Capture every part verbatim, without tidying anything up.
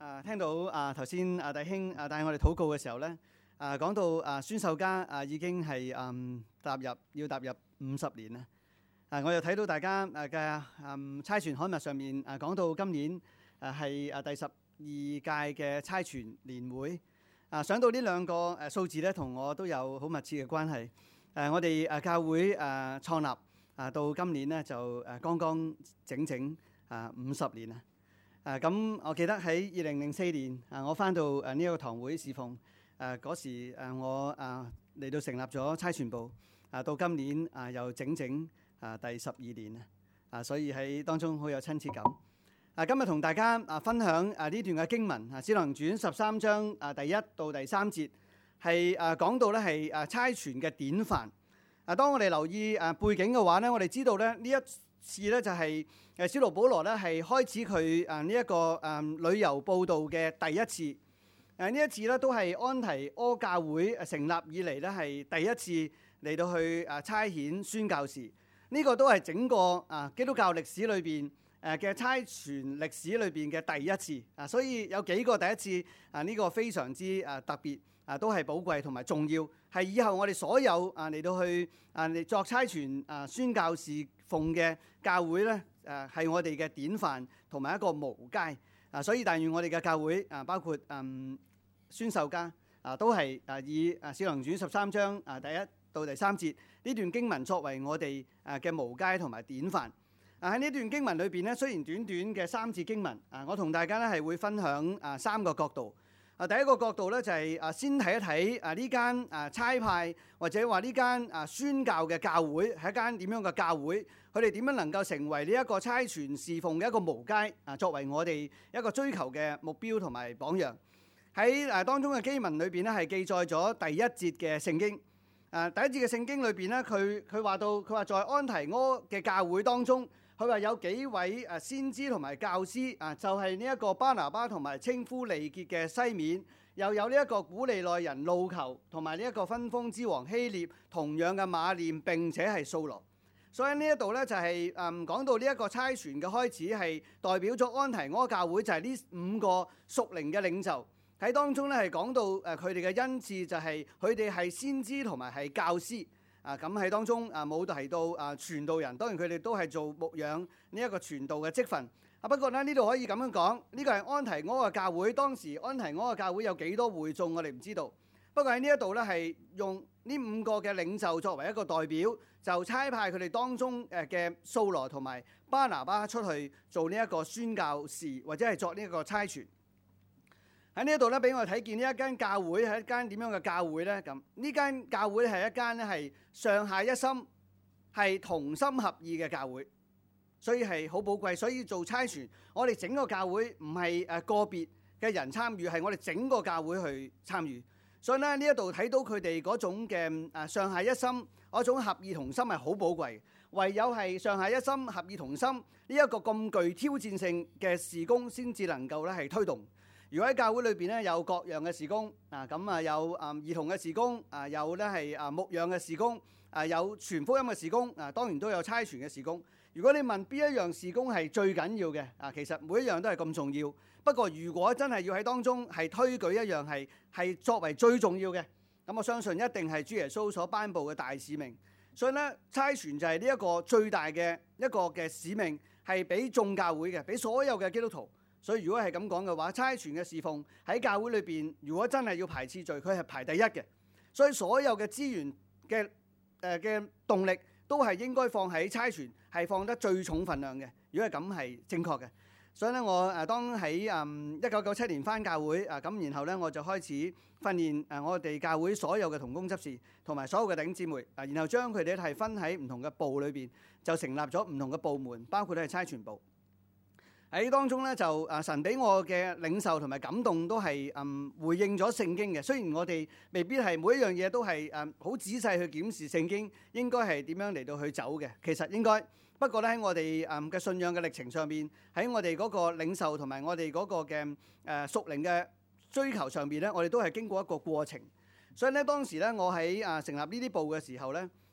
啊，聽到啊頭先啊弟兄啊帶我哋禱告嘅時候咧，啊講到啊孫秀家啊已經係嗯踏入要踏入五十年啦。啊，我又睇到大家啊嘅嗯差傳刊物上面啊講到今年啊係啊第十二屆嘅差傳年會。啊，想到呢兩個誒數字咧，同我都有好密切嘅關係。誒，我哋誒教會誒創立啊到今年咧就誒剛剛整整啊五十年啦。誒咁，我記得喺二零零四年啊，我翻到誒呢一個堂會侍奉誒嗰時誒，我啊嚟到成立咗差傳部啊，到今年啊又整整啊第十二年啦。啊，所以喺當中好有親切感。啊，今日同大家啊分享啊呢段嘅經文啊，《使徒行傳》十三章啊第一到第三節係啊講到咧係啊差傳嘅典範。啊，當我哋留意啊背景嘅話咧，我哋知道咧呢一次咧就係誒使徒保羅咧係開始佢誒呢一個誒旅遊佈道嘅第一次。誒呢一次咧都係安提阿教會成立以嚟咧係第一次嚟到去誒差遣宣教士。呢、這個都係整個啊基督教歷史裏邊誒嘅差傳歷史裏邊嘅第一次。啊，所以有幾個第一次啊呢、這個非常之誒特別啊，都係寶貴同埋重要，係以後我哋所有啊嚟到去啊嚟作差傳啊宣教士奉嘅教會咧，誒係我哋嘅典範同埋一個模階啊，所以但願我哋嘅教會啊，包括嗯孫秀家啊，都係啊以啊《使徒行傳》十三章啊第一到第三節呢段經文作為我哋誒嘅模階同埋典範啊。喺呢段經文裏邊咧，雖然短短嘅三節經文啊，我同大家咧係會分享啊三個角度。啊，第一個角度咧就係啊，先睇一睇啊呢間啊差派或者話呢間啊宣教嘅教會係一間點樣嘅教會，佢哋點樣能夠成為呢一個差傳侍奉嘅一個模階啊，作為我哋一個追求嘅目標同埋榜樣。喺啊當中嘅經文裏邊咧係記載咗第一節嘅聖經。啊，第一節嘅聖經裏邊咧，佢佢話到佢話在安提阿嘅教會當中，佢話有幾位誒先知同埋教師啊，就係呢一個巴拿巴同埋稱呼利結嘅西面，又有呢一個古利奈人路求同埋呢一個分封之王希臘，同樣嘅馬念並且係掃羅。所以呢一度咧就係誒講到呢一個差傳嘅開始，係代表咗安提阿教會就係呢五個屬靈嘅領袖。喺當中咧係講到誒佢哋嘅恩賜就係佢哋係先知同埋係教師啊。咁喺當中啊冇提到啊傳道人，當然佢哋都係做牧養呢一個傳道嘅職分啊。不過咧呢度可以咁樣講，呢個係安提阿嘅教會。當時安提阿嘅教會有幾多會眾，我哋唔知道。不過喺呢一度咧係用呢五個嘅領袖作為一個代表，就差派佢哋當中誒嘅掃羅同埋巴拿巴出去做呢一個宣教士，或者係作呢一個差傳。喺呢一度咧，俾我哋睇見呢一間教會係一間點樣嘅教會咧？咁呢間教會係一間咧係上下一心、係同心合意嘅教會，所以係好寶貴。所以做差傳，我哋整個教會唔係誒個別嘅人參與，係我哋整個教會去參與。所以咧呢一度睇到佢哋嗰種嘅誒上下一心，嗰種合意同心係好寶貴。唯有係上下一心、合意同心呢一個咁具挑戰性嘅事工，先至能夠咧係推動。如果喺教會裏邊咧有各樣嘅事工啊，咁啊有啊兒童嘅事工啊，有咧係啊牧養嘅事工啊，有傳福音嘅事工啊，當然都有差傳嘅事工。如果你問邊一樣事工係最緊要嘅啊，其實每一樣都係咁重要。不過如果真係要喺當中係推舉一樣係係作為最重要嘅，咁我相信一定係主耶穌所頒布嘅大使命。所以咧差傳就係呢一個最大嘅一個嘅使命，係俾眾教會嘅，俾所有嘅基督徒。所以如果係咁講嘅話，差傳嘅侍奉喺教會裏邊，如果真係要排次序，佢係排第一嘅。所以所有嘅資源嘅誒嘅動力都係應該放喺差傳，係放得最重份量嘅。如果係咁係正確嘅。所以咧，我誒當喺誒一九九七年返教會啊，咁然後咧我就開始訓練誒我哋教會所有嘅同工執事同埋所有嘅弟兄姊妹啊，然後將佢哋係分喺唔同嘅部裏邊，就成立咗唔同嘅部門，包括咧係差傳部。喺當中咧就啊神俾我嘅領受同埋感動都係嗯回應咗聖經嘅。雖然我哋未必係每一樣嘢都係誒好仔細去檢視聖經應該係點樣嚟到去走嘅，其實應該。不過咧喺我哋誒嘅信仰嘅歷程上邊，喺我哋嗰個領受同埋我哋嗰個嘅誒屬靈嘅追求上邊咧，我哋都係經過一個過程。所以咧當時咧我喺啊成立呢啲部嘅時候咧，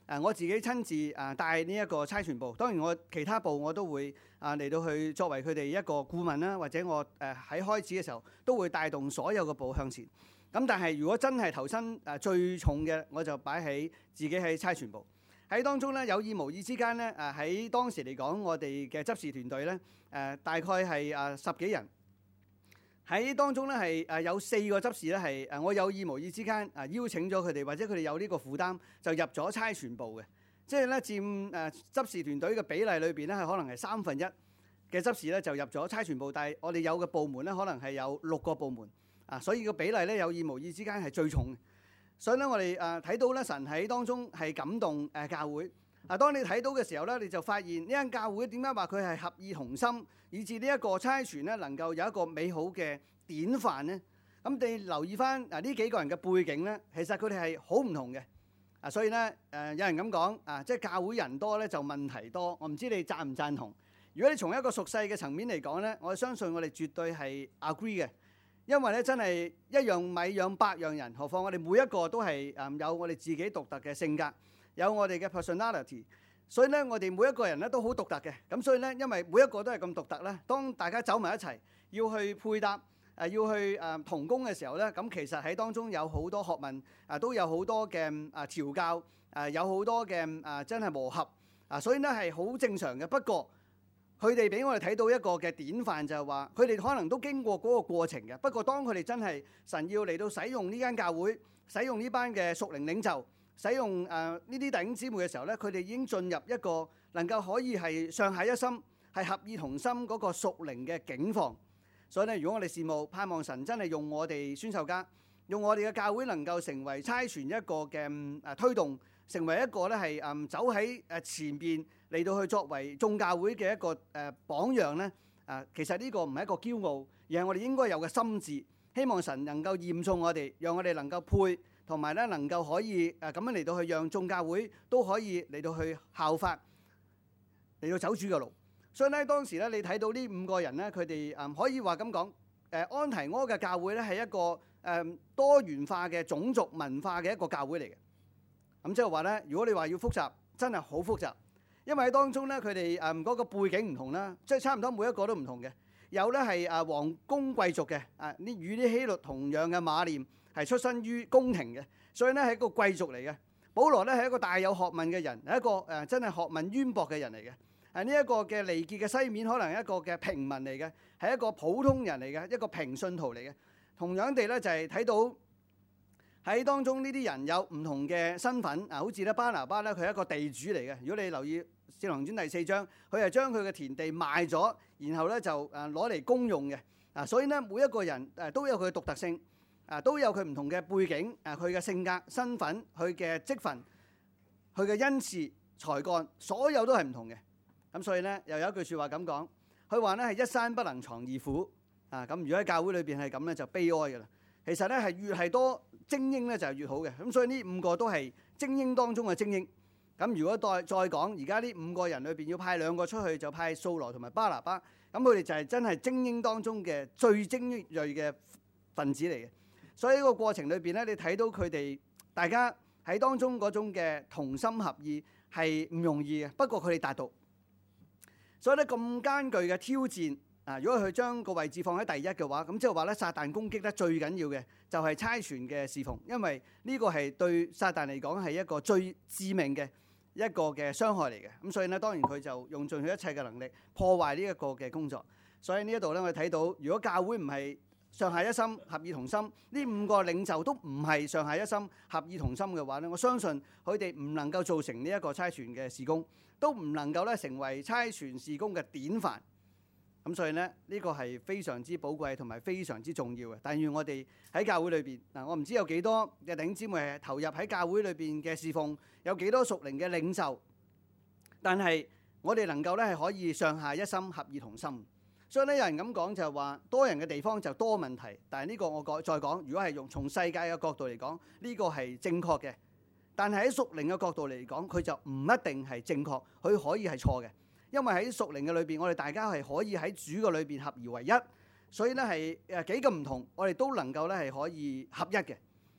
誒我自己親自誒帶呢一個差傳部，當然我其他部我都會啊嚟到去作為佢哋一個顧問啦，或者我誒喺開始嘅時候都會帶動所有嘅部向前。咁但係如果真係投身誒最重嘅，我就擺喺自己喺差傳部。喺當中咧，有意無意之間咧，誒喺當時嚟講，我哋嘅執事團隊咧，誒大概係誒十幾人。喺當中咧係誒有四個執事咧係誒我有意無意之間誒邀請咗佢哋，或者佢哋有呢個負擔就入咗差傳部嘅，即係咧佔誒執事團隊嘅比例裏邊咧係可能係三分一嘅執事咧就入咗差傳部，但係我哋有嘅部門咧可能係有六個部門啊，所以個比例咧有意無意之間係最重嘅。所以咧我哋誒睇到咧神喺當中係感動誒教會。嗱，當你睇到嘅時候咧，你就發現呢間教會點解話佢係合意同心，以致呢一個差傳咧能夠有一個美好嘅典範咧。咁你留意翻啊呢幾個人嘅背景咧，其實佢哋係好唔同嘅。啊，所以咧誒有人咁講啊，即係教會人多咧就問題多。我唔知你贊唔贊同？如果你從一個屬世嘅層面嚟講咧，我相信我哋絕對係 agree 嘅，因為咧真係一樣米養百樣人，何況我哋每一個都係誒有我哋自己獨特嘅性格。有我哋嘅 personality， 所以咧我哋每一個人咧都好獨特嘅，咁所以咧因為每一個都係咁獨特咧，當大家走埋一齊要去配搭誒、呃、要去誒、呃、同工嘅時候咧，咁其實喺當中有好多學問啊、呃，都有好多嘅誒調教誒、呃，有好多嘅誒、呃、真係磨合啊、呃，所以咧係好正常嘅。不過佢哋俾我哋睇到一個嘅典範，就係話佢哋可能都經過嗰個過程嘅。不過當佢哋真係神要嚟到使用呢間教會，使用呢班嘅屬靈領袖。使用誒呢啲弟兄姊妹嘅時候咧，佢哋已經進入一個能夠可以係上下一心、係合意同心嗰個屬靈嘅境況。所以咧，如果我哋羨慕盼望神真係用我哋宣授家，用我哋嘅教會能夠成為差傳一個嘅誒推動，成為一個咧係誒走喺誒前邊嚟到去作為眾教會嘅一個誒榜樣咧。啊，其實呢個唔係一個驕傲，而係我哋應該有嘅心志。希望神能夠驗送我哋，讓我哋能夠配。同埋咧，能夠可以誒咁樣嚟到去，讓眾教會都可以嚟到去效法，嚟到走主嘅路。所以咧，當時咧，你睇到呢五個人咧，佢哋誒可以話咁講，誒安提阿嘅教會咧係一個誒多元化嘅種族文化嘅一個教會嚟嘅。咁即係話咧，如果你話要複雜，真係好複雜，因為喺當中咧，佢哋誒嗰個背景唔同啦，即係差唔多每一個都唔同嘅。有咧係誒皇宮貴族嘅，啊呢與啲希律同樣嘅馬念。係出身於宮廷嘅，所以咧係一個貴族嚟嘅。保羅咧係一個大有學問嘅人，係一個誒、呃、真係學問淵博嘅人嚟嘅。誒呢一個嘅利結嘅西面，可能係一個嘅平民嚟嘅，係一個普通人嚟嘅，一個平信徒嚟嘅。同樣地咧，就係、是、睇到喺當中呢啲人有唔同嘅身份。啊，好似咧巴拿巴咧，佢係一個地主嚟嘅。如果你留意《使徒行傳》第四章，佢係將佢嘅田地賣咗，然後咧就誒攞嚟公用嘅。啊，所以咧每一個人誒都有佢嘅獨特性。啊，都有佢唔同嘅背景，啊，佢嘅性格、身份、佢嘅職份、佢嘅恩賜、才幹，所有都係唔同嘅。咁所以咧，又有一句説話咁講，佢話咧係一山不能藏二虎。啊，咁如果喺教會裏邊係咁咧，就悲哀嘅啦。其實咧係越係多精英咧就係越好嘅。咁所以呢五個都係精英當中嘅精英。咁如果再再講，而家呢五個人裏邊要派兩個出去，就派掃羅同埋巴拿巴。咁佢哋就係真係精英當中嘅最精鋭嘅分子嚟嘅。所以呢個過程裏邊咧，你睇到佢哋大家喺當中嗰種嘅同心合意係唔容易嘅。不過佢哋達到，所以咧咁艱巨嘅挑戰啊！如果佢將個位置放喺第一嘅話，咁即係話咧，撒旦攻擊得最緊要嘅就係差傳嘅侍奉，因為呢個係對撒旦嚟講係一個最致命嘅一個嘅傷害嚟嘅。咁所以咧，當然佢就用盡佢一切嘅能力破壞呢一個嘅工作。所以呢一度咧，我哋睇到，如果教會唔係上下一心、合意同心，呢五個領袖都唔係上下一心、合意同心嘅話咧，我相信佢哋唔能夠做成呢一個差傳嘅事工，都唔能夠咧成為差傳事工嘅典範。咁所以咧，呢個係非常之寶貴同埋非常之重要嘅。但願我哋喺教會裏邊嗱，我唔知有幾多嘅弟兄姊妹係投入喺教會裏邊嘅侍奉，有幾多屬靈嘅領袖，但係我哋能夠咧係可以上下一心、合意同心。所以咧，有人咁講就係話，多人嘅地方就多問題。但係呢個我講再講，如果係用從世界嘅角度嚟講，呢個係正確嘅。但係喺屬靈嘅角度嚟講，佢就唔一定係正確，佢可以係錯嘅。因為喺屬靈嘅裏邊，我哋大家係可以喺主嘅裏邊合而為一。所以咧係誒幾咁唔同，我哋都能夠咧係可以合一嘅。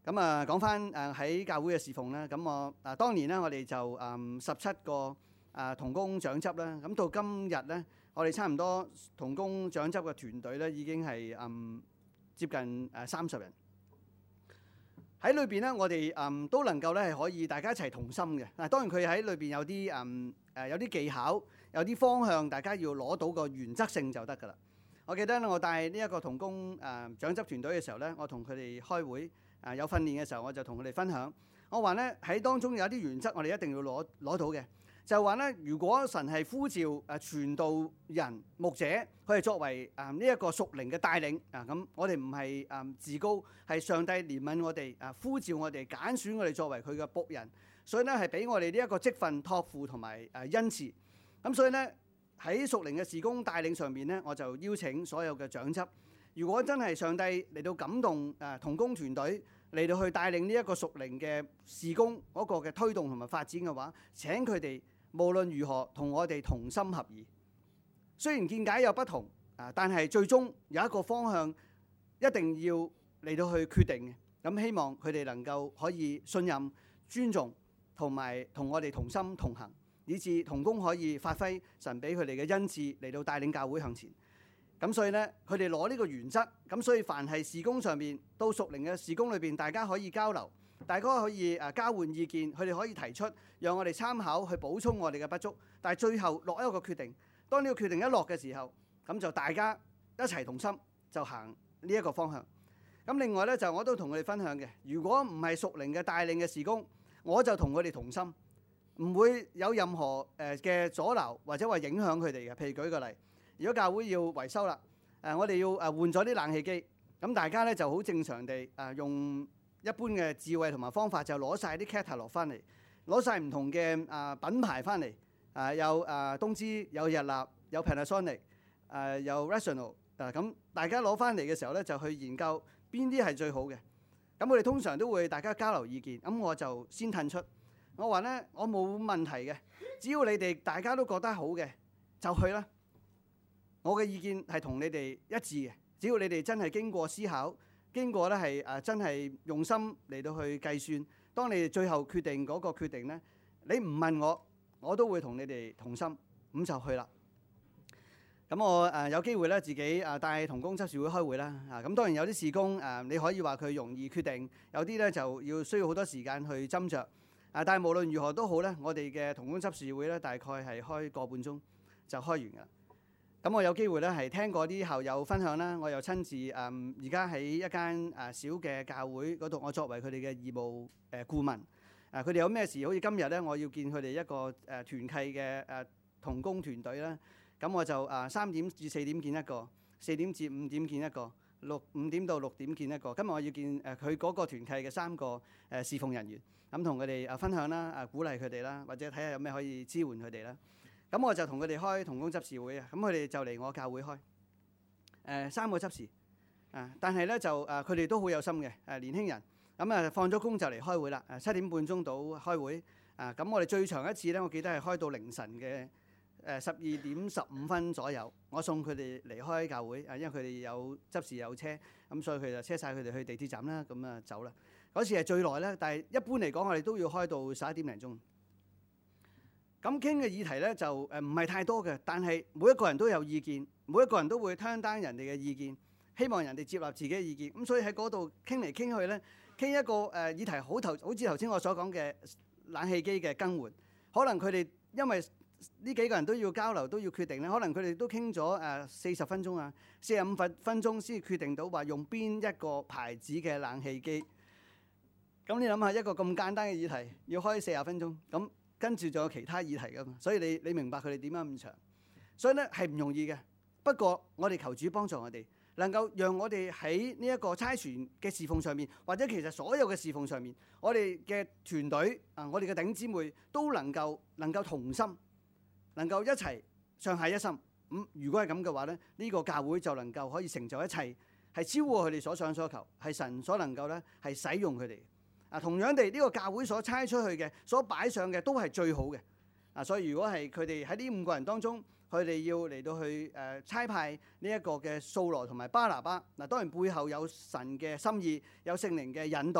咁啊，講翻誒喺教會嘅侍奉咧，咁我啊當年咧，我哋就誒十七個啊同工長執啦。咁到今日咧，我哋差唔多同工長執嘅團隊咧，已經係誒接近誒三十人。喺裏邊咧，我哋誒都能夠咧係可以大家一齊同心嘅。嗱，當然佢喺裏邊有啲誒誒有啲技巧，有啲方向，大家要攞到個原則性就得㗎啦。我記得咧，我帶呢一個同工誒長執團隊嘅時候咧，我同佢哋開會。啊！有訓練嘅時候，我就同佢哋分享。我話咧喺當中有啲原則，我哋一定要攞攞到嘅。就係話咧，如果神係呼召誒傳道人、牧者，佢係作為誒呢一個屬靈嘅帶領啊，咁我哋唔係誒自高，係上帝憐憫我哋啊，呼召我哋揀選我哋作為佢嘅僕人，所以咧係俾我哋呢一個職分託付同埋誒恩賜。咁所以咧喺屬靈嘅事工帶領上面咧，我就邀請所有嘅長執，如果真係上帝嚟到感動誒同工團隊，嚟到去帶領呢一個屬靈嘅事工嗰個嘅推動同埋發展嘅話，請佢哋無論如何同我哋同心合意。雖然見解有不同啊，但係最終有一個方向一定要嚟到去決定嘅。咁希望佢哋能夠可以信任、尊重同埋同我哋同心同行，以致同工可以發揮神俾佢哋嘅恩賜嚟到帶領教會向前。咁所以咧，佢哋攞呢個原則，咁所以凡係事工上面到屬靈嘅事工裏邊，大家可以交流，大家可以誒交換意見，佢哋可以提出，讓我哋參考去補充我哋嘅不足。但係最後落一個決定，當呢個決定一落嘅時候，咁就大家一齊同心就行呢一個方向。咁另外咧就我都同佢哋分享嘅，如果唔係屬靈嘅帶領嘅事工，我就同佢哋同心，唔會有任何誒嘅阻撓或者話影響佢哋嘅。譬如舉個例。如果教會要維修啦，誒我哋要誒換咗啲冷氣機，咁大家咧就好正常地誒用一般嘅智慧同埋方法，就攞晒啲 catalog 翻嚟，攞晒唔同嘅誒品牌翻嚟，誒有誒東芝、有日立、有 Panasonic、誒有 Rational，誒咁大家攞翻嚟嘅時候咧，就去研究邊啲係最好嘅。咁我哋通常都會大家交流意見，咁我就先褪出，我話咧我冇問題嘅，只要你哋大家都覺得好嘅，就去啦。我嘅意見係同你哋一致嘅，只要你哋真係經過思考，經過咧係誒真係用心嚟到去計算，當你哋最後決定嗰個決定咧，你唔問我，我都會同你哋同心，咁就去啦。咁我誒有機會咧自己誒帶同工執事會開會啦，啊咁當然有啲事工誒你可以話佢容易決定，有啲咧就要需要好多時間去斟酌，啊但係無論如何都好咧，我哋嘅同工執事會咧大概係開個半鐘就開完㗎。咁我有機會咧係聽過啲校友分享啦，我又親自誒而家喺一間誒小嘅教會嗰度，我作為佢哋嘅義務誒顧問。誒佢哋有咩事，好似今日咧，我要見佢哋一個誒團契嘅誒同工團隊啦。咁我就誒三點至四點見一個，四點至五點見一個，六五點到六點見一個。今日我要見誒佢嗰個團契嘅三個誒侍奉人員，咁同佢哋誒分享啦，誒鼓勵佢哋啦，或者睇下有咩可以支援佢哋啦。咁我就同佢哋開同工執事會啊，咁佢哋就嚟我教會開，誒、呃、三個執事，啊，但係咧就誒佢哋都好有心嘅，誒、啊、年輕人，咁啊放咗工就嚟開會啦，誒七點半鐘到開會，啊咁我哋最長一次咧，我記得係開到凌晨嘅誒十二點十五分左右，我送佢哋離開教會，啊因為佢哋有執事有車，咁所以佢就車晒佢哋去地鐵站啦，咁啊走啦。嗰次係最耐咧，但係一般嚟講，我哋都要開到十一點零鐘。咁傾嘅議題咧就誒唔係太多嘅，但係每一個人都有意見，每一個人都會聽單人哋嘅意見，希望人哋接納自己嘅意見。咁所以喺嗰度傾嚟傾去咧，傾一個誒議題好頭，好似頭先我所講嘅冷氣機嘅更換，可能佢哋因為呢幾個人都要交流，都要決定咧，可能佢哋都傾咗誒四十分鐘啊，四十五分分鐘先決定到話用邊一個牌子嘅冷氣機。咁你諗下一個咁簡單嘅議題，要開四十分鐘咁。跟住仲有其他議題㗎嘛，所以你你明白佢哋點樣咁長，所以咧係唔容易嘅。不過我哋求主幫助我哋，能夠讓我哋喺呢一個差傳嘅侍奉上面，或者其實所有嘅侍奉上面，我哋嘅團隊啊，我哋嘅弟兄姊妹都能夠能夠同心，能夠一齊上下一心。咁、嗯、如果係咁嘅話咧，呢、呢個教會就能夠可以成就一切，係超過佢哋所想所求，係神所能夠咧係使用佢哋。啊，同樣地，呢、這個教會所差出去嘅、所擺上嘅都係最好嘅。啊，所以如果係佢哋喺呢五個人當中，佢哋要嚟到去誒、呃、差派呢一個嘅掃羅同埋巴拿巴。嗱，當然背後有神嘅心意，有聖靈嘅引導。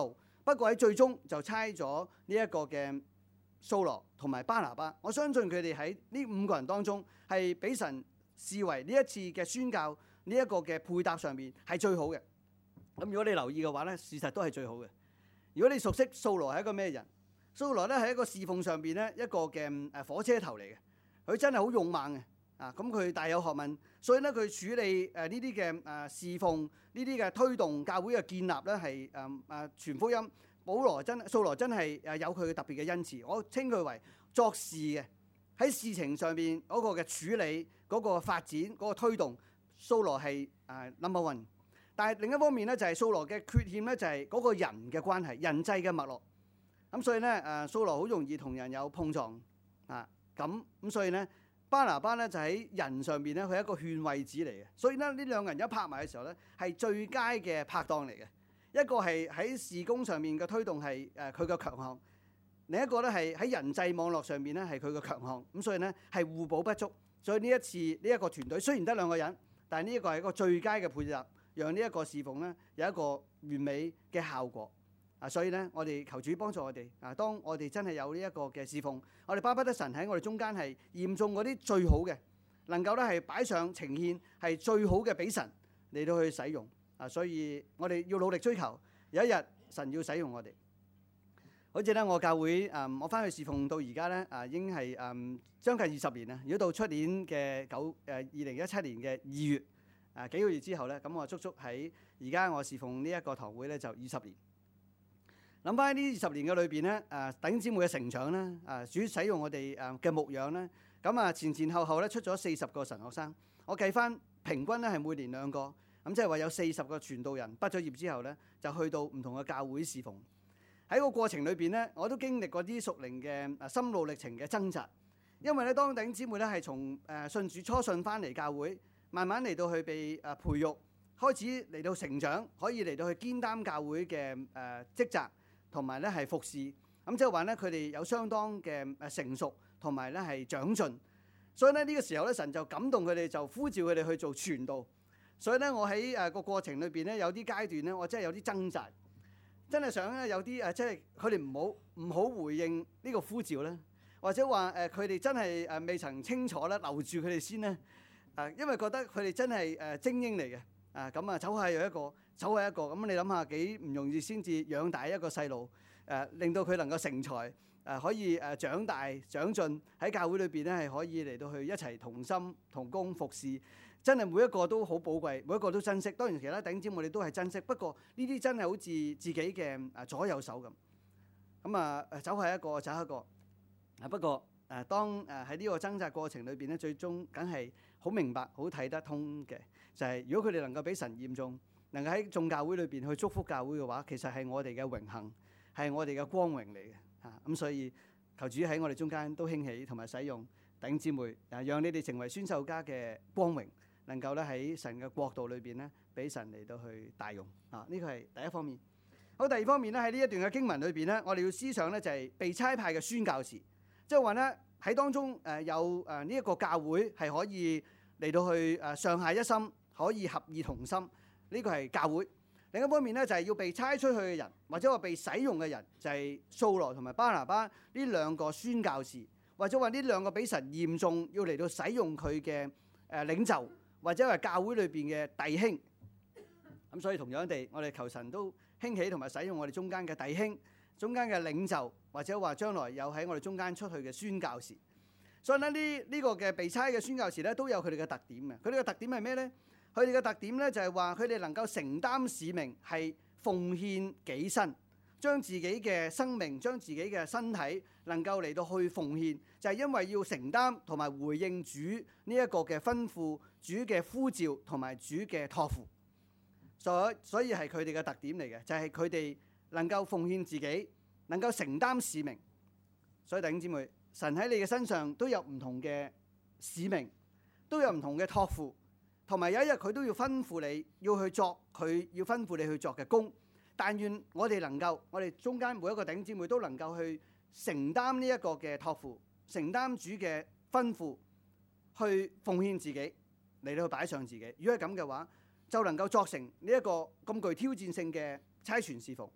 不過喺最終就差咗呢一個嘅掃羅同埋巴拿巴。我相信佢哋喺呢五個人當中係俾神視為呢一次嘅宣教呢一個嘅配搭上面係最好嘅。咁如果你留意嘅話咧，事實都係最好嘅。如果你熟悉掃羅係一個咩人？掃羅咧係一個侍奉上邊咧一個嘅誒火車頭嚟嘅，佢真係好勇猛嘅啊！咁佢大有學問，所以咧佢處理誒呢啲嘅誒侍奉呢啲嘅推動教會嘅建立咧係誒誒傳福音。保羅真掃羅真係誒有佢嘅特別嘅恩賜，我稱佢為作事嘅，喺事情上邊嗰個嘅處理嗰個發展嗰個推動，掃羅係誒 number one。但係另一方面咧就係掃羅嘅缺陷咧就係嗰個人嘅關係，人際嘅脈絡。咁所以咧，誒掃羅好容易同人有碰撞啊！咁咁所以咧，巴拿巴咧就喺人上邊咧，佢係一個勸慰子嚟嘅。所以咧，呢兩個人一拍埋嘅時候咧，係最佳嘅拍檔嚟嘅。一個係喺事工上面嘅推動係誒佢嘅強項，另一個咧係喺人際網絡上面咧係佢嘅強項。咁所以咧係互補不足。所以呢一次呢一個團隊雖然得兩個人，但係呢一個係一個最佳嘅配搭，讓呢一個侍奉咧有一個完美嘅效果。啊，所以咧，我哋求主幫助我哋。啊，當我哋真係有呢一個嘅侍奉，我哋巴不得神喺我哋中間係驗中嗰啲最好嘅，能夠咧係擺上呈獻係最好嘅俾神嚟到去使用。啊，所以我哋要努力追求，有一日神要使用我哋。好似咧，我教會誒、嗯，我翻去侍奉到而家咧，啊，已經係誒、嗯、將近二十年啦。如果到出年嘅九誒二零一七年嘅二月，啊幾個月之後咧，咁我足足喺而家我侍奉呢一個堂會咧就二十年。諗翻喺呢二十年嘅裏邊咧，誒弟兄姊妹嘅成長咧，誒主使用我哋誒嘅牧養咧，咁啊前前後後咧出咗四十個神學生，我計翻平均咧係每年兩個，咁即係話有四十個傳道人畢咗業之後咧，就去到唔同嘅教會侍奉。喺個過程裏邊咧，我都經歷過啲屬靈嘅誒心路歷程嘅掙扎，因為咧當弟兄姊妹咧係從誒信主初信翻嚟教會，慢慢嚟到去被誒培育，開始嚟到成長，可以嚟到去肩擔教會嘅誒職責。同埋咧係服侍，咁即係話咧佢哋有相當嘅誒成熟，同埋咧係長進。所以咧呢個時候咧神就感動佢哋，就呼召佢哋去做傳道。所以咧我喺誒個過程裏邊咧有啲階段咧，我真係有啲掙扎，真係想咧有啲誒即係佢哋唔好唔好回應呢個呼召咧，或者話誒佢哋真係誒未曾清楚咧留住佢哋先咧。誒因為覺得佢哋真係誒精英嚟嘅。啊咁啊，走係有一個，走係一個，咁你諗下幾唔容易先至養大一個細路，誒令到佢能夠成才，誒可以誒長大長進喺教會裏邊咧，係可以嚟到去一齊同心同工服侍，真係每一個都好寶貴，每一個都珍惜。當然其他弟兄姊妹我哋都係珍惜，不過呢啲真係好似自己嘅誒左右手咁。咁啊誒走係一個，走一個。啊不過誒當誒喺呢個掙扎過程裏邊咧，最終梗係好明白、好睇得通嘅。就係如果佢哋能夠俾神驗中，能夠喺眾教會裏邊去祝福教會嘅話，其實係我哋嘅榮幸，係我哋嘅光榮嚟嘅嚇。咁所以求主喺我哋中間都興起同埋使用弟兄姊妹，啊，讓你哋成為宣授家嘅光榮，能夠咧喺神嘅國度裏邊咧，俾神嚟到去大用啊。呢個係第一方面。好，第二方面咧喺呢一段嘅經文裏邊咧，我哋要思想咧就係被差派嘅宣教士，即係話咧喺當中誒有誒呢一個教會係可以嚟到去誒上下一心。可以合意同心，呢個係教會。另一方面咧，就係要被差出去嘅人，或者話被使用嘅人，就係掃羅同埋巴拿巴呢兩個宣教士，或者話呢兩個俾神驗中要嚟到使用佢嘅誒領袖，或者係教會裏邊嘅弟兄。咁所以同樣地，我哋求神都興起同埋使用我哋中間嘅弟兄、中間嘅領袖，或者話將來有喺我哋中間出去嘅宣教士。所以咧呢呢個嘅被差嘅宣教士咧，都有佢哋嘅特點嘅。佢哋嘅特點係咩咧？佢哋嘅特點咧就係話佢哋能夠承擔使命，係奉獻己身，將自己嘅生命、將自己嘅身體能夠嚟到去奉獻，就係因為要承擔同埋回應主呢一個嘅吩咐、主嘅呼召同埋主嘅託付。所以所以係佢哋嘅特點嚟嘅，就係佢哋能夠奉獻自己，能夠承擔使命。所以弟兄姊妹，神喺你嘅身上都有唔同嘅使命，都有唔同嘅託付。同埋有一日佢都要吩咐你要去作佢要吩咐你去作嘅工，但願我哋能夠，我哋中間每一個弟兄姊妹都能夠去承擔呢一個嘅託付，承擔主嘅吩咐，去奉獻自己嚟到去擺上自己。如果係咁嘅話，就能夠作成呢一個咁具挑戰性嘅差傳侍奉。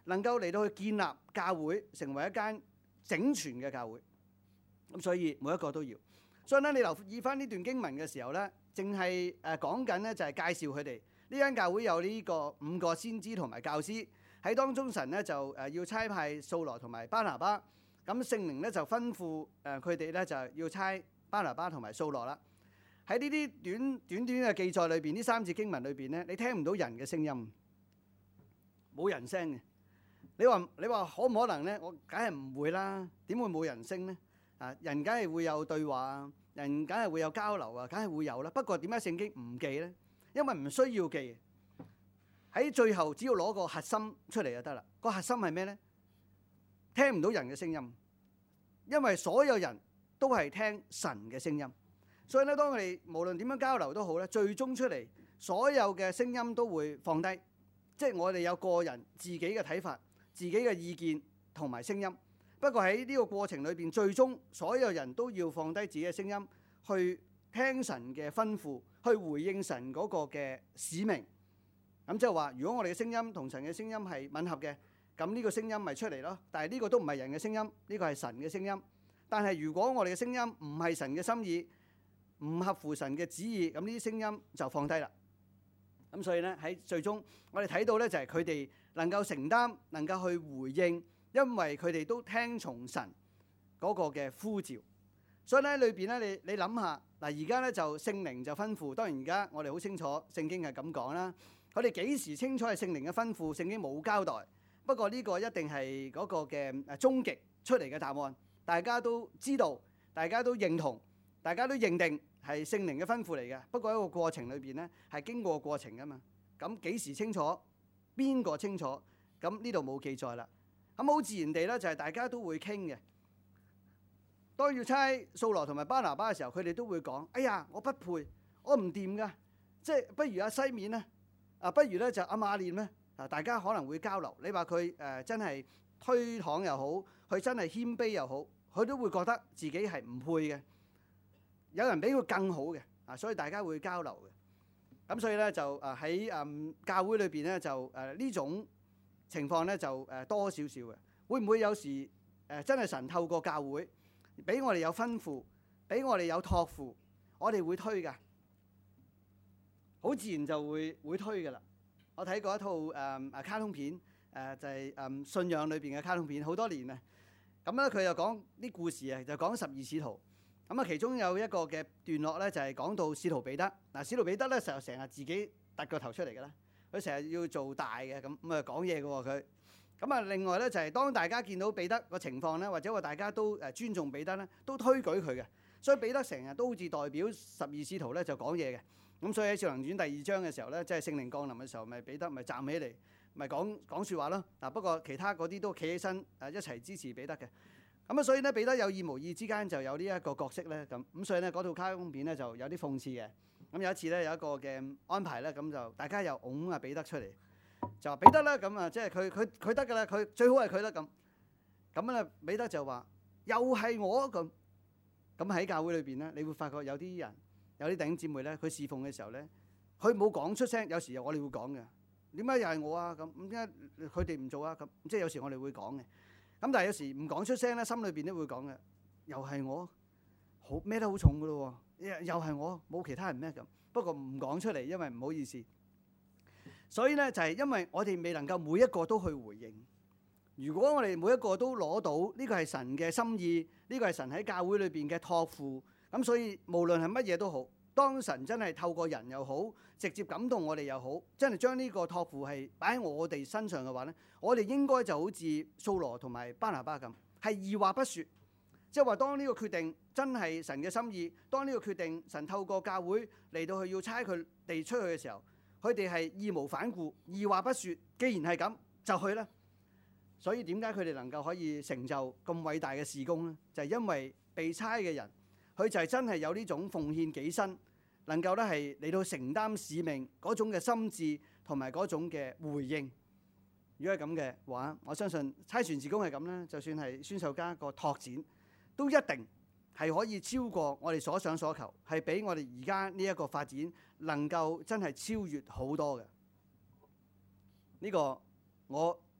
能夠嚟到去建立教會，成為一間整全嘅教會。咁所以每一個都要。所以咧，你留意翻呢段經文嘅時候咧，淨係誒講緊咧就係介紹佢哋呢間教會有呢個五個先知同埋教師喺當中，神咧就誒要差派掃羅同埋巴拿巴。咁聖靈咧就吩咐誒佢哋咧就要差巴拿巴同埋掃羅啦。喺呢啲短短短嘅記載裏邊，呢三節經文裏邊咧，你聽唔到人嘅聲音，冇人聲嘅。你話你話可唔可能咧？我梗係唔會啦。點會冇人聲咧？啊，人梗係會有對話，人梗係會有交流啊，梗係會有啦。不過點解聖經唔記咧？因為唔需要記。喺最後只要攞個核心出嚟就得啦。個核心係咩咧？聽唔到人嘅聲音，因為所有人都係聽神嘅聲音，所以咧，當我哋無論點樣交流都好咧，最終出嚟所有嘅聲音都會放低，即係我哋有個人自己嘅睇法、自己嘅意見同埋聲音。不過喺呢個過程裏邊，最終所有人都要放低自己嘅聲音，去聽神嘅吩咐，去回應神嗰個嘅使命。咁即係話，如果我哋嘅聲音同神嘅聲音係吻合嘅，咁呢個聲音咪出嚟咯。但係呢個都唔係人嘅聲音，呢個係神嘅聲音。但係如果我哋嘅聲音唔係神嘅心意，唔合乎神嘅旨意，咁呢啲聲音就放低啦。咁所以咧，喺最終我哋睇到咧，就係佢哋能夠承擔，能夠去回應，因為佢哋都聽從神嗰個嘅呼召。所以咧，裏邊咧，你你諗下嗱，而家咧就聖靈就吩咐。當然而家我哋好清楚聖經係咁講啦。佢哋幾時清楚係聖靈嘅吩咐？聖經冇交代。不過呢個一定係嗰個嘅誒終極出嚟嘅答案，大家都知道，大家都認同，大家都認定係聖靈嘅吩咐嚟嘅。不過喺個過程裏邊咧，係經過過程噶嘛。咁幾時清楚？邊個清楚？咁呢度冇記載啦。咁好自然地咧，就係大家都會傾嘅。當要差掃羅同埋巴拿巴嘅時候，佢哋都會講：哎呀，我不配，我唔掂噶，即係不如阿西面咧，啊不如咧就阿馬念咧。啊！大家可能會交流，你話佢誒真係推搪又好，佢真係謙卑又好，佢都會覺得自己係唔配嘅。有人比佢更好嘅啊，所以大家會交流嘅。咁所以咧就誒喺誒教會裏邊咧就誒呢種情況咧就誒多少少嘅。會唔會有時誒真係神透過教會俾我哋有吩咐，俾我哋有託付，我哋會推㗎，好自然就會會推㗎啦。我睇過一套誒誒、呃、卡通片，誒、呃、就係、是、誒、呃、信仰裏邊嘅卡通片，好多年啊。咁咧佢又講啲故事啊，就講十二使徒。咁啊，其中有一個嘅段落咧，就係、是、講到使徒彼得。嗱，使徒彼得咧成日成日自己突個頭出嚟嘅啦，佢成日要做大嘅，咁咁啊講嘢嘅喎佢。咁啊，另外咧就係、是、當大家見到彼得個情況咧，或者話大家都誒尊重彼得咧，都推舉佢嘅。所以彼得成日都好似代表十二使徒咧就講嘢嘅。咁所以喺《使徒行傳》第二章嘅時候咧，即係聖靈降臨嘅時候，咪彼得咪站起嚟，咪講講説話咯。嗱，不過其他嗰啲都企起身誒一齊支持彼得嘅。咁啊，所以咧彼得有意無意之間就有呢一個角色咧。咁咁所以咧嗰套卡通片咧就有啲諷刺嘅。咁有一次咧有一個嘅安排咧，咁就大家又擁啊彼得出嚟，就話彼得啦，咁啊即係佢佢佢得㗎啦，佢最好係佢啦咁。咁咧彼得就話又係我咁。咁喺教會裏邊咧，你會發覺有啲人。有啲弟兄姊妹咧，佢侍奉嘅時候咧，佢冇講出聲。有時我哋會講嘅，點解又係我啊？咁咁點解佢哋唔做啊？咁即係有時我哋會講嘅。咁但係有時唔講出聲咧，心裏邊都會講嘅。又係我，好孭得好重噶咯喎！又係我，冇其他人咩咁？不過唔講出嚟，因為唔好意思。所以咧就係因為我哋未能夠每一個都去回應。如果我哋每一個都攞到呢個係神嘅心意，呢個係神喺教會裏邊嘅託付。咁所以無論係乜嘢都好，當神真係透過人又好，直接感動我哋又好，真係將呢個託付係擺喺我哋身上嘅話咧，我哋應該就好似掃羅同埋巴拿巴咁，係二話不說，即係話當呢個決定真係神嘅心意，當呢個決定神透過教會嚟到去要差佢哋出去嘅時候，佢哋係義無反顧，二話不說，既然係咁就去啦。所以點解佢哋能夠可以成就咁偉大嘅事工咧？就係因為被差嘅人。佢就係真係有呢種奉獻己身，能夠咧係嚟到承擔使命嗰種嘅心志同埋嗰種嘅回應。如果係咁嘅話，我相信差傳事工係咁咧，就算係宣授家個拓展，都一定係可以超過我哋所想所求，係比我哋而家呢一個發展能夠真係超越好多嘅。呢個我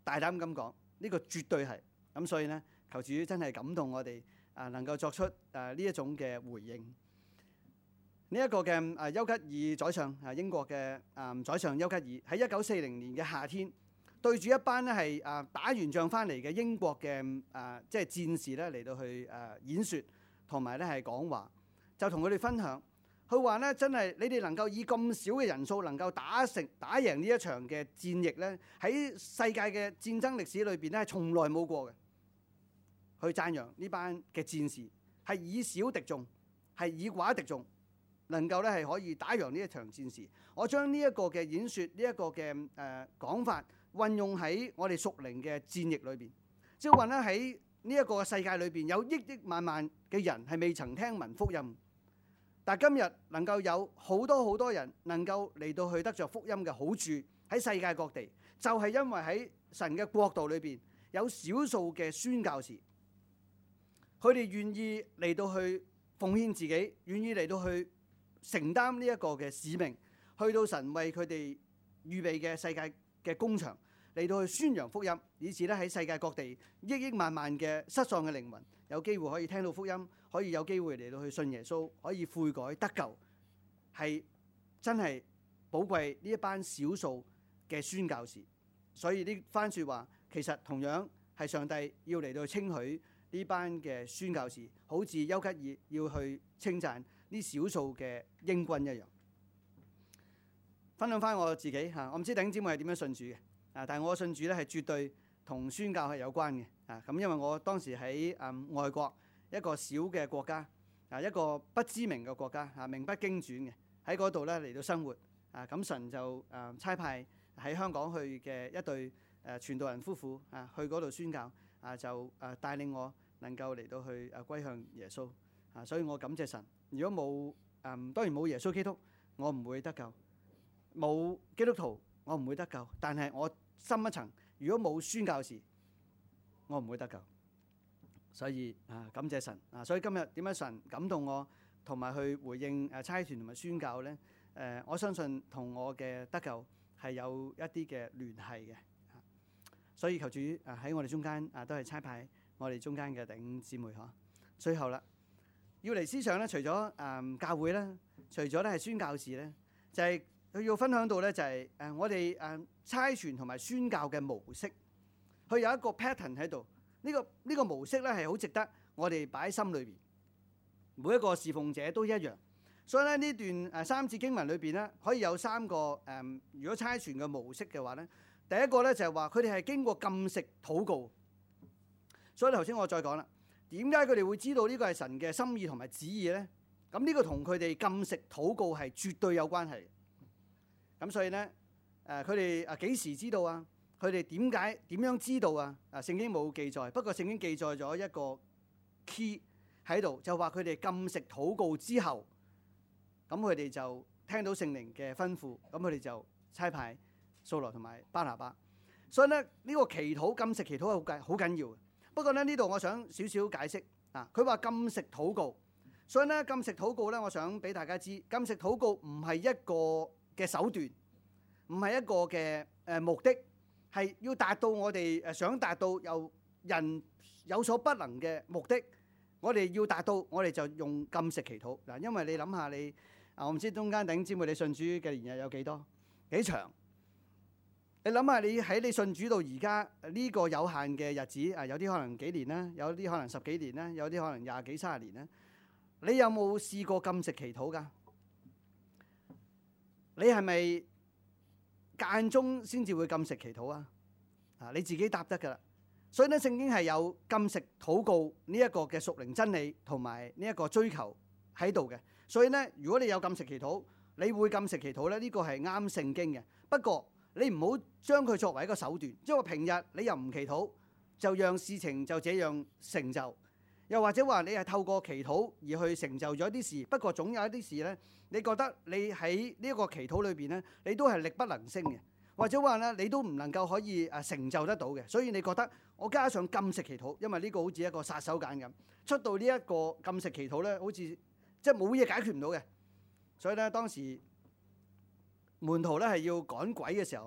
大膽咁講，呢個絕對係咁，所以咧求主真係感動我哋啊，能夠作出誒呢一種嘅回應。呢一個嘅誒丘吉爾宰相啊，英國嘅誒宰相丘吉爾喺一九四零年嘅夏天，對住一班咧係誒打完仗翻嚟嘅英國嘅誒即係戰士咧嚟到去誒演説同埋咧係講話，就同佢哋分享。佢話咧真係你哋能夠以咁少嘅人數能夠打成打贏呢一場嘅戰役咧，喺世界嘅戰爭歷史裏邊咧係從來冇過嘅。去讚揚呢班嘅戰士係以少敵眾，係以寡敵眾。能夠咧係可以打贏呢一場戰事。我將呢一個嘅演説，呢一個嘅誒講法運用喺我哋屬靈嘅戰役裏邊，即係話咧喺呢一個世界裏邊有億億萬萬嘅人係未曾聽聞福音，但係今日能夠有好多好多人能夠嚟到去得着福音嘅好處喺世界各地，就係因為喺神嘅國度裏邊有少數嘅宣教士，佢哋願意嚟到去奉獻自己，願意嚟到去承擔呢一個嘅使命，去到神為佢哋預備嘅世界嘅工場嚟到去宣揚福音，以至咧喺世界各地億億萬萬嘅失喪嘅靈魂有機會可以聽到福音，可以有機會嚟到去信耶穌，可以悔改得救，係真係寶貴呢一班少數嘅宣教士。所以呢番説話其實同樣係上帝要嚟到稱許呢班嘅宣教士，好似丘吉爾要去稱讚呢少數嘅英軍一樣。分享翻我自己嚇，我唔知弟兄姊妹係點樣信主嘅啊，但係我信主咧係絕對同宣教係有關嘅啊。咁因為我當時喺誒外國一個小嘅國家啊，一個不知名嘅國家啊，名不經傳嘅，喺嗰度咧嚟到生活啊。咁神就誒差派喺香港去嘅一對誒傳道人夫婦啊，去嗰度宣教啊，就誒帶領我能夠嚟到去誒歸向耶穌啊。所以我感謝神。如果冇誒、嗯，當然冇耶穌基督，我唔會得救；冇基督徒，我唔會得救。但係我深一層，如果冇宣教士，我唔會得救。所以啊，感謝神啊！所以今日點解神感動我，同埋去回應誒差傳同埋宣教咧？誒、啊，我相信同我嘅得救係有一啲嘅聯繫嘅。所以求主啊喺我哋中間啊，都係差派我哋中間嘅弟兄姊妹嗬。最後啦。要嚟思想咧，除咗誒、嗯、教會咧，除咗咧係宣教士咧，就係、是、佢要分享到咧，就係、是、誒我哋誒差傳同埋宣教嘅模式，佢有一個 pattern 喺度。呢、這個呢、這個模式咧係好值得我哋擺喺心裏邊。每一個侍奉者都一樣，所以咧呢段誒三節經文裏邊咧，可以有三個誒、嗯，如果差傳嘅模式嘅話咧，第一個咧就係話佢哋係經過禁食禱告。所以頭先我再講啦。點解佢哋會知道呢個係神嘅心意同埋旨意咧？咁呢個同佢哋禁食禱告係絕對有關係。咁所以咧，誒佢哋啊幾時知道啊？佢哋點解點樣知道啊？啊聖經冇記載，不過聖經記載咗一個 key 喺度，就話佢哋禁食禱告之後，咁佢哋就聽到聖靈嘅吩咐，咁佢哋就差派掃羅同埋巴拿巴。所以咧呢個祈禱禁食祈禱係好緊好緊要嘅。不過咧呢度我想少少解釋啊，佢話禁食禱告，所以咧禁食禱告咧，我想俾大家知，禁食禱告唔係一個嘅手段，唔係一個嘅誒目的，係要達到我哋誒想達到由人有所不能嘅目的，我哋要達到，我哋就用禁食祈禱嗱。因為你諗下你啊，我唔知中間弟兄姊妹你信主嘅年日有幾多幾長？你諗下，你喺你信主到而家呢個有限嘅日子啊，有啲可能幾年啦，有啲可能十幾年啦，有啲可能廿幾三十年啦。你有冇試過禁食祈禱㗎？你係咪間中先至會禁食祈禱啊？啊，你自己答得㗎啦。所以咧，聖經係有禁食禱告呢一個嘅屬靈真理同埋呢一個追求喺度嘅。所以咧，如果你有禁食祈禱，你會禁食祈禱咧，呢個係啱聖經嘅。不過你唔好將佢作為一個手段，即係話平日你又唔祈禱，就讓事情就這樣成就。又或者話你係透過祈禱而去成就咗啲事，不過總有一啲事咧，你覺得你喺呢一個祈禱裏邊咧，你都係力不能勝嘅，或者話咧你都唔能夠可以誒成就得到嘅。所以你覺得我加上禁食祈禱，因為呢個好似一個殺手鐧咁，出到呢一個禁食祈禱咧，好似即係冇嘢解決唔到嘅。所以咧當時門徒咧係要趕鬼嘅時候，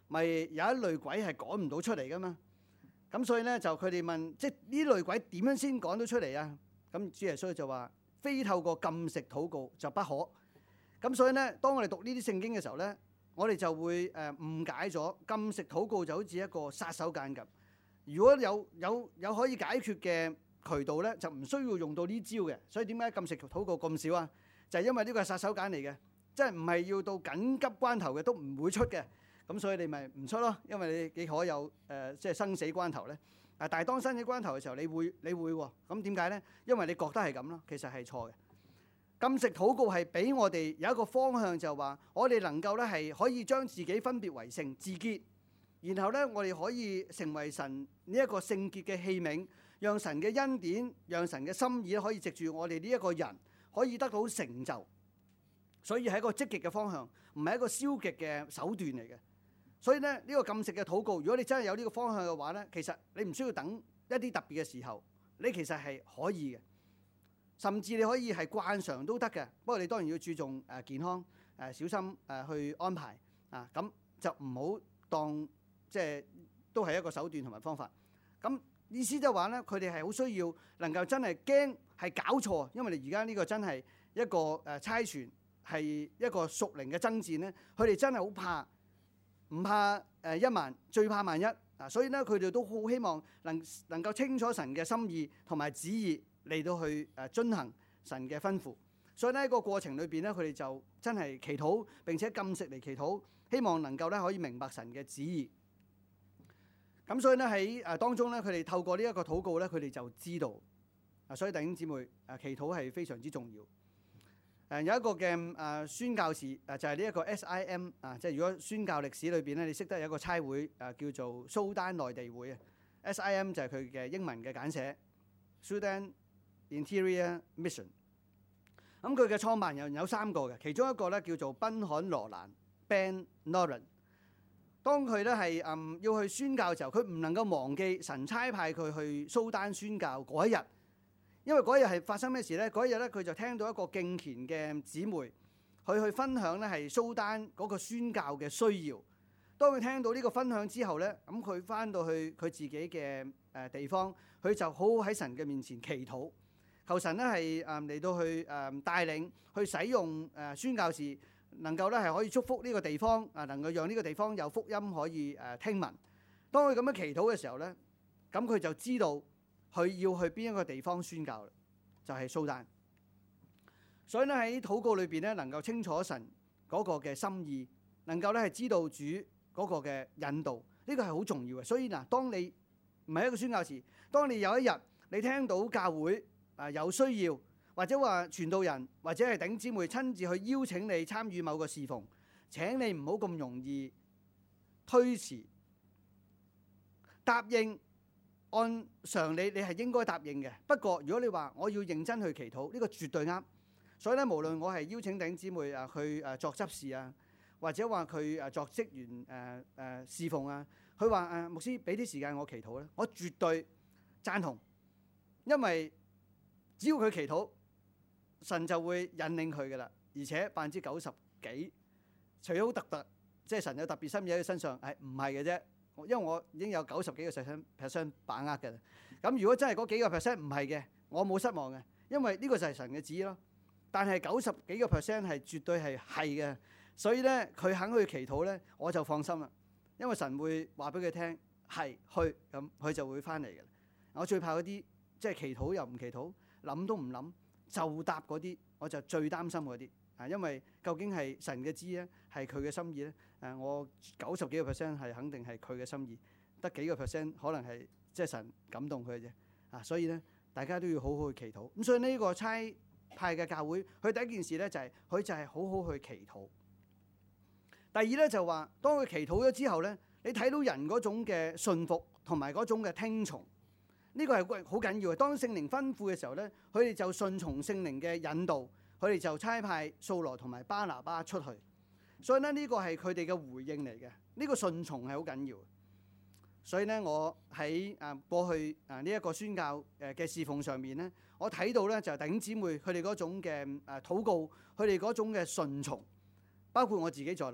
咪有一類鬼係趕唔到出嚟噶嘛。咁所以咧就佢哋問，即係呢類鬼點樣先趕到出嚟啊？咁主耶穌就話：非透過禁食禱告就不可。咁所以咧，當我哋讀呢啲聖經嘅時候咧，我哋就會誒誤解咗禁食禱告就好似一個殺手鐧咁。如果有有有可以解決嘅渠道咧，就唔需要用到呢招嘅。所以點解禁食禱告咁少啊？就係因為呢個係殺手鐧嚟嘅，即係唔係要到緊急關頭嘅都唔會出嘅。咁所以你咪唔出咯，因為你幾可有誒、呃、即係生死關頭咧。啊，但係當生死關頭嘅時候，你會你會喎。咁點解咧？因為你覺得係咁咯，其實係錯嘅。禁食禱告係俾我哋有一個方向，就係話我哋能夠咧係可以將自己分別為聖自潔，然後咧我哋可以成為神呢一個聖潔嘅器皿，讓神嘅恩典、讓神嘅心意可以藉住我哋呢一個人可以得到成就。所以係一個積極嘅方向，唔係一個消極嘅手段嚟嘅。所以咧呢個禁食嘅禱告，如果你真係有呢個方向嘅話咧，其實你唔需要等一啲特別嘅時候，你其實係可以嘅。甚至你可以係慣常都得嘅，不過你當然要注重誒健康，誒小心誒去安排啊，咁就唔好當即係都係一個手段同埋方法。咁意思就係話咧，佢哋係好需要能夠真係驚係搞錯，因為你而家呢個真係一個誒差傳係一個屬靈嘅爭戰咧，佢哋真係好怕，唔怕誒一萬，最怕萬一啊！所以咧佢哋都好希望能能夠清楚神嘅心意同埋旨意，嚟到去誒遵行神嘅吩咐，所以呢個過程裏邊咧，佢哋就真係祈禱並且禁食嚟祈禱，希望能夠咧可以明白神嘅旨意。咁所以咧喺誒當中咧，佢哋透過呢一個禱告咧，佢哋就知道啊。所以弟兄姊妹誒，祈禱係非常之重要。誒有一個嘅誒宣教士誒就係呢一個 S I M 啊，即係如果宣教歷史裏邊咧，你識得有一個差會誒叫做蘇丹內地會啊。S I M 就係佢嘅英文嘅簡寫，Sudan Interior Mission。咁佢嘅創辦人有三個嘅，其中一個咧叫做賓罕羅蘭 Ben Nolan。當佢咧係嗯要去宣教嘅時候，佢唔能夠忘記神差派佢去蘇丹宣教嗰一日，因為嗰日係發生咩事咧？嗰一日咧佢就聽到一個敬虔嘅姊妹，佢去分享咧係蘇丹嗰個宣教嘅需要。當佢聽到呢個分享之後咧，咁佢翻到去佢自己嘅誒地方，佢就好好喺神嘅面前祈禱，求神咧係誒嚟到去誒帶領去使用誒宣教士，能夠咧係可以祝福呢個地方啊，能夠讓呢個地方有福音可以誒聽聞。當佢咁樣祈禱嘅時候咧，咁佢就知道佢要去邊一個地方宣教，就係蘇丹。所以咧喺禱告裏邊咧，能夠清楚神嗰個嘅心意，能夠咧係知道主嗰個嘅引導，呢個係好重要嘅。所以嗱，當你唔係一個宣教士，當你有一日你聽到教會啊有需要，或者話傳道人或者係弟兄姊妹親自去邀請你參與某個侍奉，請你唔好咁容易推遲，答應按常理你係應該答應嘅。不過如果你話我要認真去祈禱，呢個絕對啱。所以咧，無論我係邀請弟兄姊妹啊去誒作執事啊，或者話佢誒作職員誒誒侍奉啊，佢話誒牧師俾啲時間我祈禱咧，我絕對贊同，因為只要佢祈禱，神就會引領佢噶啦，而且百分之九十幾，除咗好特特，即係神有特別心意喺佢身上，係唔係嘅啫？因為我已經有九十幾個 percent percent 把握嘅啦。咁如果真係嗰幾個 percent 唔係嘅，我冇失望嘅，因為呢個就係神嘅旨意咯。但係九十幾個 percent 係絕對係係嘅，所以咧佢肯去祈禱咧，我就放心啦，因為神會話俾佢聽係去，咁佢就會翻嚟嘅。我最怕嗰啲即係祈禱又唔祈禱，諗都唔諗就答嗰啲，我就最擔心嗰啲啊，因為究竟係神嘅旨意咧，係佢嘅心意咧？誒，我九十幾個 percent 係肯定係佢嘅心意，得幾個 percent 可能係即係神感動佢嘅啫啊，所以咧大家都要好好去祈禱。咁所以呢個差派嘅教會，佢第一件事咧就係、是、佢就係好好去祈禱。第二咧就話，當佢祈禱咗之後咧，你睇到人嗰種嘅信服同埋嗰種嘅聽從，呢、這個係好緊要嘅。當聖靈吩咐嘅時候咧，佢哋就順從聖靈嘅引導，佢哋就差派掃羅同埋巴拿巴出去。所以咧呢個係佢哋嘅回應嚟嘅，呢、這個順從係好緊要。所以咧我喺誒過去誒呢一個宣教誒嘅侍奉上面咧，我睇到咧就係弟兄姊妹佢哋嗰種嘅誒禱告，佢哋嗰種嘅順從，包括我自己在內，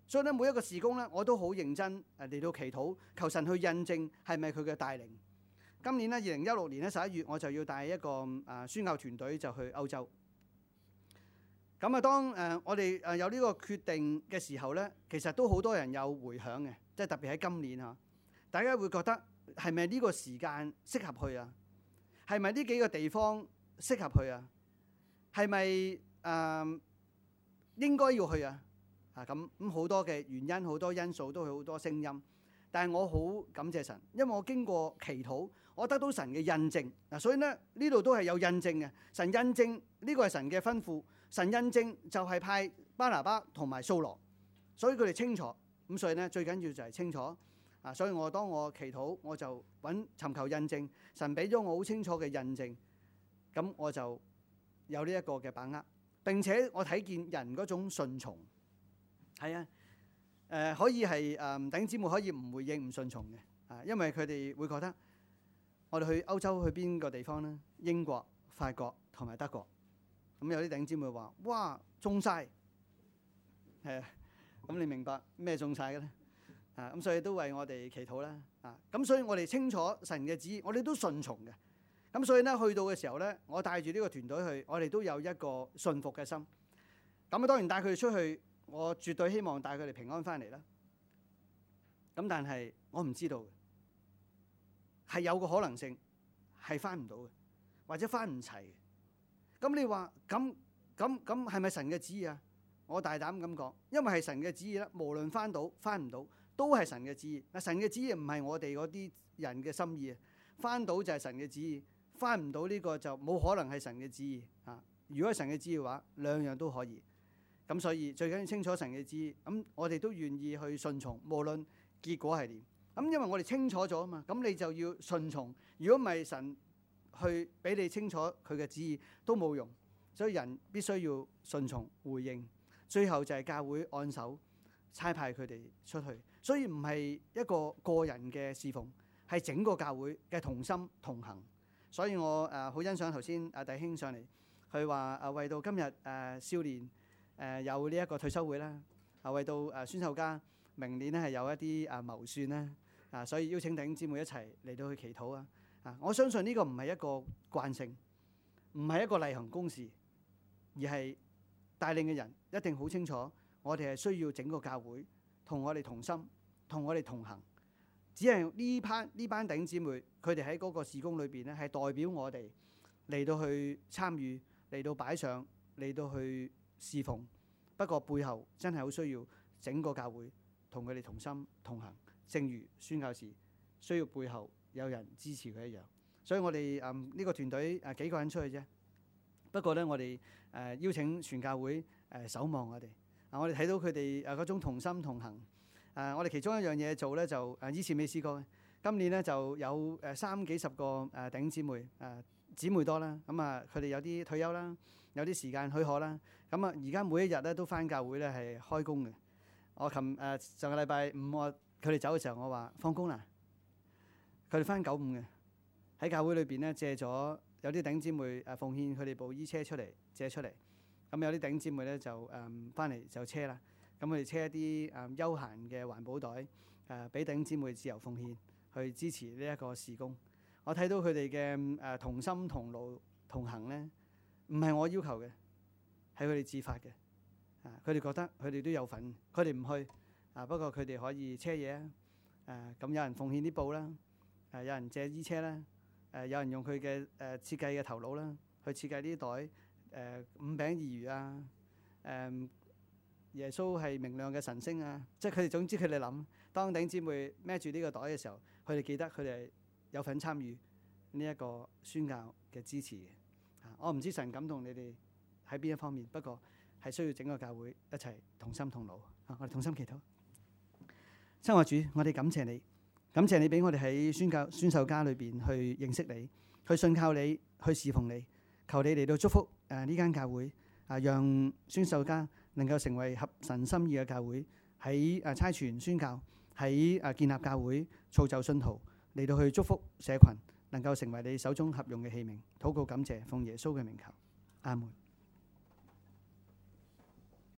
所以咧每一個事工咧，我都好認真誒嚟到祈禱，求神去印證係咪佢嘅帶領。今年咧二零一六年咧十一月，我就要帶一個誒宣教團隊就去歐洲。咁啊，當誒我哋誒有呢個決定嘅時候咧，其實都好多人有回響嘅，即係特別喺今年嚇，大家會覺得係咪呢個時間適合去啊？係咪呢幾個地方適合去啊？係咪誒應該要去啊？啊咁咁好多嘅原因，好多因素，都有好多聲音。但係我好感謝神，因為我經過祈禱，我得到神嘅印證嗱，所以咧呢度都係有印證嘅。神印證呢個係神嘅吩咐，神印證就係派巴拿巴同埋掃羅，所以佢哋清楚。咁所以咧最緊要就係清楚啊！所以我當我祈禱，我就揾尋求印證，神俾咗我好清楚嘅印證，咁我就有呢一個嘅把握。並且我睇見人嗰種順從，係啊。誒、呃、可以係誒弟兄姊妹可以唔回應唔順從嘅啊，因為佢哋會覺得我哋去歐洲去邊個地方咧？英國、法國同埋德國。咁、嗯、有啲弟兄姊妹話：哇，中晒係啊！咁你明白咩中晒嘅咧？啊咁，所以都為我哋祈禱啦啊！咁所以我哋清楚神嘅旨意，我哋都順從嘅。咁所以咧去到嘅時候咧，我帶住呢個團隊去，我哋都有一個信服嘅心。咁啊，當然帶佢哋出去。我絕對希望帶佢哋平安翻嚟啦。咁但係我唔知道嘅，係有個可能性係翻唔到嘅，或者翻唔齊嘅。咁你話咁咁咁係咪神嘅旨意啊？我大膽咁講，因為係神嘅旨意啦。無論翻到翻唔到，都係神嘅旨意。嗱，神嘅旨意唔係我哋嗰啲人嘅心意啊。翻到就係神嘅旨意，翻唔到呢個就冇可能係神嘅旨意啊。如果係神嘅旨意嘅話，兩樣都可以。咁所以最緊要清楚神嘅旨意，咁我哋都願意去順從，無論結果係點。咁因為我哋清楚咗啊嘛，咁你就要順從。如果唔係神去俾你清楚佢嘅旨意，都冇用。所以人必須要順從回應。最後就係教會按手差派佢哋出去。所以唔係一個個人嘅侍奉，係整個教會嘅同心同行。所以我誒好欣賞頭先阿弟兄上嚟，佢話誒為到今日誒少年。誒、呃、有呢一個退休會啦，啊為到誒宣授家明年咧係有一啲誒謀算啦，啊所以邀請弟兄姊妹一齊嚟到去祈禱啊！啊我相信呢個唔係一個慣性，唔係一個例行公事，而係帶領嘅人一定好清楚，我哋係需要整個教會同我哋同心，同我哋同行。只係呢班呢班弟兄姊妹，佢哋喺嗰個事工裏邊咧，係代表我哋嚟到去參與，嚟到擺上，嚟到去侍奉。不過背後真係好需要整個教會同佢哋同心同行，正如宣教士需要背後有人支持佢一樣。所以我哋誒呢個團隊誒、呃、幾個人出去啫。不過咧，我哋誒、呃、邀請全教會誒、呃、守望我哋。啊，我哋睇到佢哋誒嗰種同心同行。誒、呃，我哋其中一樣嘢做咧，就誒、呃、以前未試過嘅。今年咧就有誒三幾十個誒弟兄姊妹誒。呃姊妹多啦，咁啊佢哋有啲退休啦，有啲時間許可啦，咁啊而家每一日咧都返教會咧係開工嘅。我琴誒、呃、上個禮拜五我佢哋走嘅時候，我話放工啦，佢哋返九五嘅，喺教會裏邊咧借咗有啲弟兄姊妹誒奉獻佢哋部衣車出嚟借出嚟，咁有啲弟兄姊妹咧就誒返嚟就車啦，咁佢哋車一啲誒、呃、休閒嘅環保袋誒俾弟兄姊妹自由奉獻去支持呢一個事工。我睇到佢哋嘅誒同心同路同行咧，唔係我要求嘅，係佢哋自發嘅。啊，佢哋覺得佢哋都有份，佢哋唔去啊。不過佢哋可以車嘢啊。誒，咁有人奉獻啲布啦，誒有人借衣車啦，誒有人用佢嘅誒設計嘅頭腦啦，去設計呢啲袋誒五餅二魚啊，誒耶穌係明亮嘅神星啊，即係佢哋總之佢哋諗，當弟兄姊妹孭住呢個袋嘅時候，佢哋記得佢哋有份參與呢一個宣教嘅支持嘅。我唔知神感動你哋喺邊一方面，不過係需要整個教會一齊同心同勞。我哋同心祈禱。親愛主，我哋感謝你，感謝你俾我哋喺宣教宣授家裏邊去認識你，去信靠你，去侍奉你。求你嚟到祝福誒呢間教會啊，讓宣授家能夠成為合神心意嘅教會，喺誒差傳宣教，喺誒建立教會，造就信徒。嚟到去祝福社群，能夠成為你手中合用嘅器皿。禱告感謝，奉耶穌嘅名求，阿門。